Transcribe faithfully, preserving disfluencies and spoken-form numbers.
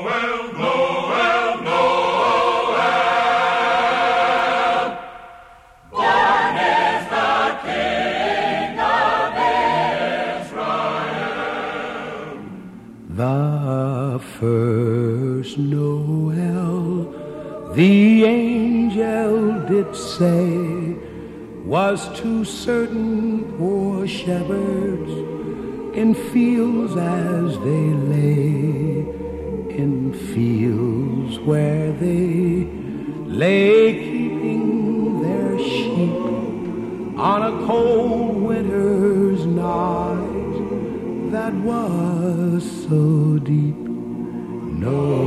The first Noel, the angel did say, was to certain poor shepherds in fields as they lay, in fields where they lay keeping their sheep on a cold winter's night that was so deep. No